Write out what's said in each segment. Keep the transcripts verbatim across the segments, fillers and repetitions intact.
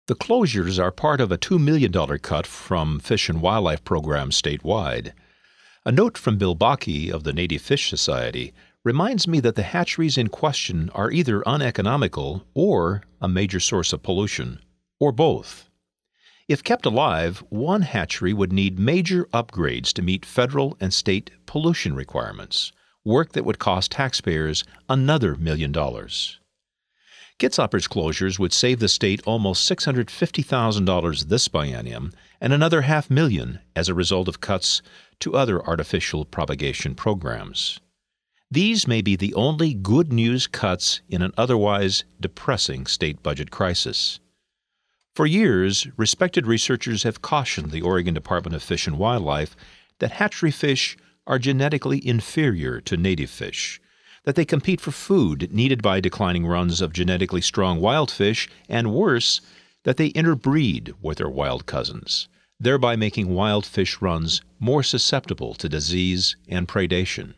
The closures are part of a two million dollars cut from Fish and Wildlife programs statewide. A note from Bill Bakke of the Native Fish Society reminds me that the hatcheries in question are either uneconomical or a major source of pollution, or both. If kept alive, one hatchery would need major upgrades to meet federal and state pollution requirements, work that would cost taxpayers another million dollars. Kitzhaber's closures would save the state almost six hundred fifty thousand dollars this biennium and another half million as a result of cuts to other artificial propagation programs. These may be the only good news cuts in an otherwise depressing state budget crisis. For years, respected researchers have cautioned the Oregon Department of Fish and Wildlife that hatchery fish are genetically inferior to native fish, that they compete for food needed by declining runs of genetically strong wild fish, and worse, that they interbreed with their wild cousins, thereby making wild fish runs more susceptible to disease and predation.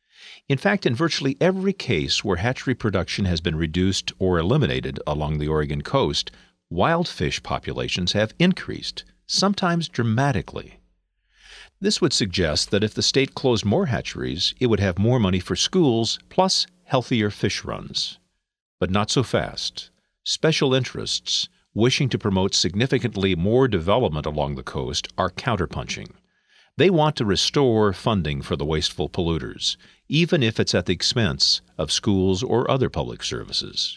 In fact, in virtually every case where hatchery production has been reduced or eliminated along the Oregon coast, wild fish populations have increased, sometimes dramatically. This would suggest that if the state closed more hatcheries, it would have more money for schools plus healthier fish runs. But not so fast. Special interests, wishing to promote significantly more development along the coast, are counterpunching. They want to restore funding for the wasteful polluters, even if it's at the expense of schools or other public services.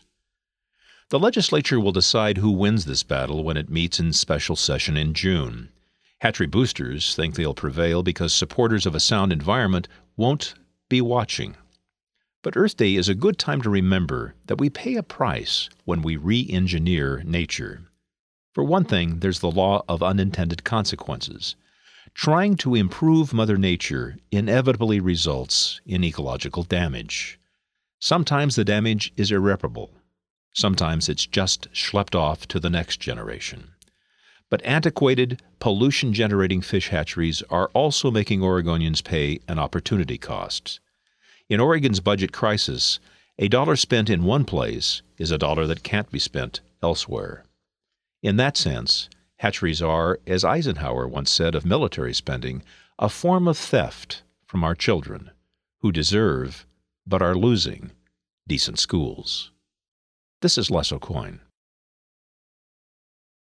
The legislature will decide who wins this battle when it meets in special session in June. Hatchery boosters think they'll prevail because supporters of a sound environment won't be watching. But Earth Day is a good time to remember that we pay a price when we re-engineer nature. For one thing, there's the law of unintended consequences. Trying to improve Mother Nature inevitably results in ecological damage. Sometimes the damage is irreparable. Sometimes it's just schlepped off to the next generation. But antiquated, pollution-generating fish hatcheries are also making Oregonians pay an opportunity cost. In Oregon's budget crisis, a dollar spent in one place is a dollar that can't be spent elsewhere. In that sense, hatcheries are, as Eisenhower once said of military spending, a form of theft from our children, who deserve, but are losing, decent schools. This is Les Aucoin.